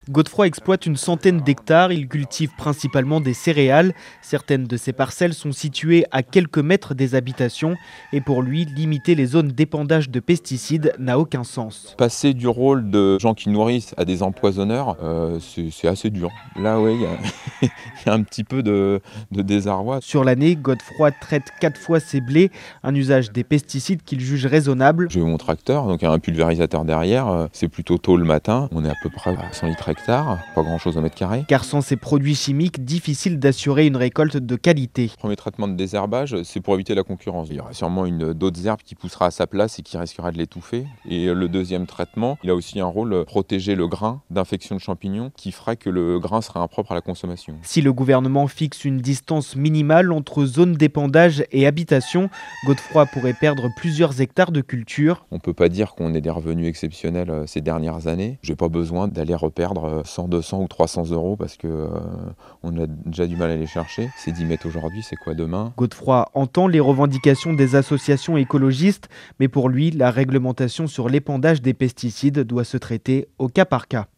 Godefroy exploite une centaine d'hectares, il cultive principalement des céréales. Certaines de ces parcelles sont situées à quelques mètres des habitations et pour lui, limiter les zones d'épandage de pesticides n'a aucun sens. Passer du rôle de gens qui nourrissent à des empoisonneurs, c'est assez dur. Là, oui, il y a un petit peu de désarroi. Sur l'année, Godefroy traite 4 fois ses blés, un usage des pesticides qu'il juge raisonnable. J'ai mon tracteur, donc il y a un pulvérisateur derrière, c'est plutôt tôt le matin, on est à peu près à 100 litres hectare, pas grand chose au mètre carré. Car sans ces produits chimiques, difficile d'assurer une récolte de qualité. Le premier traitement de désherbage, c'est pour éviter la concurrence. Il y aura sûrement d'autres herbes qui poussera à sa place et qui risquera de l'étouffer. Et le deuxième traitement, il a aussi un rôle, protéger le grain d'infection de champignons qui fera que le grain sera impropre à la consommation. Si le gouvernement fixe une distance minimale entre zone d'épandage et habitation, Godefroy pourrait perdre plusieurs hectares de culture. On ne peut pas dire qu'on ait des revenus exceptionnels ces dernières années. Je n'ai pas besoin d'aller reperdre 100, 200 ou 300 euros parce qu'on a déjà du mal à les chercher. C'est 10 mètres aujourd'hui, c'est quoi demain? Godefroy entend les revendications des associations écologistes, mais pour lui, la réglementation sur l'épandage des pesticides doit se traiter au cas par cas.